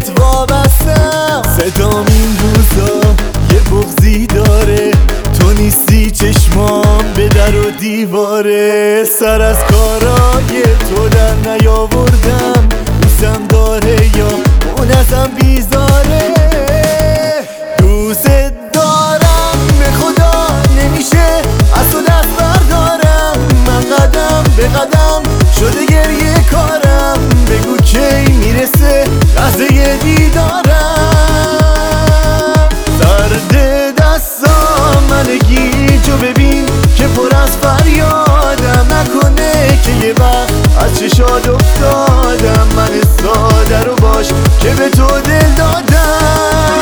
بهت وابستم. صدام این روزا یه بغضی داره، تو نیستی چشمام به در و دیواره. سر از کارای تو در نیاوردم، دوستم داره یا اون ازم بیزاره. دوست دارم به خدا نمیشه از تو دست بردارم. من قدم به قدم شده گریه کارم، بگو کی میرسه لحظه دیدارم. سرد دستام منگی جو ببین که پر از فریادم، نکنه که یه وقت از چشات افتادم. من ساده رو باش که به تو دل دادم.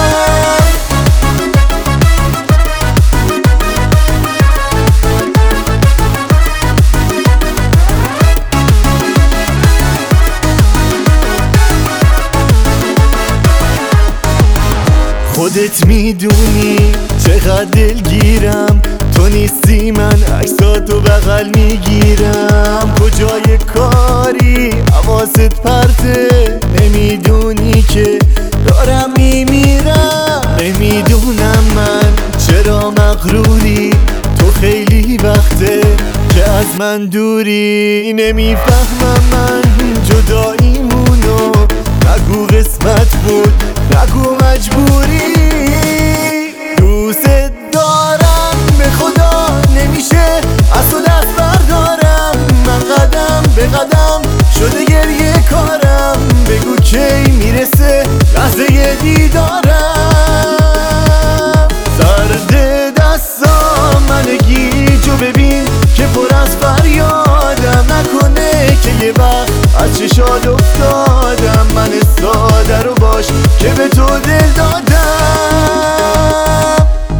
خودت میدونی چقدر دلگیرم، تو نیستی من عکساتو بغل میگیرم. کجای کاری حواست پرته، نمیدونی که دارم میمیرم. نمیدونم من چرا مغروری، تو خیلی وقته که از من دوری. نمیفهمم من جداییمونو، نگو قسمت بود نگو مجبوری. دوست دارم به خدا نمیشه از تو دست بردارم. من قدم به قدم شده گریه کارم، بگو کی میرسه لحظه دیدارم. سرد دستام منگی جو ببین که پر از فریادم، نکنه که یه وقت از چشات افتادم. من ساده رو باش که به تو دل دادم.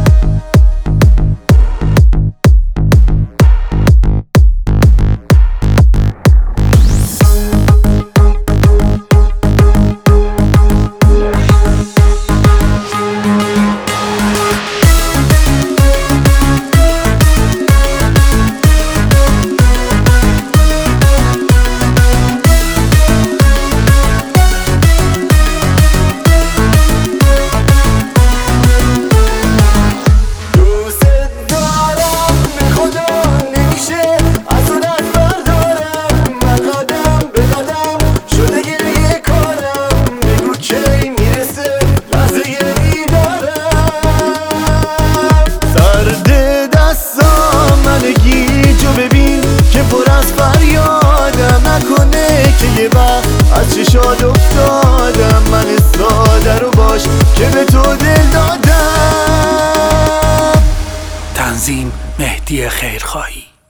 یه وقت از چشات افتادم. من ساده رو باش که به تو دل دادم. تنظیم مهدی خیرخواهی.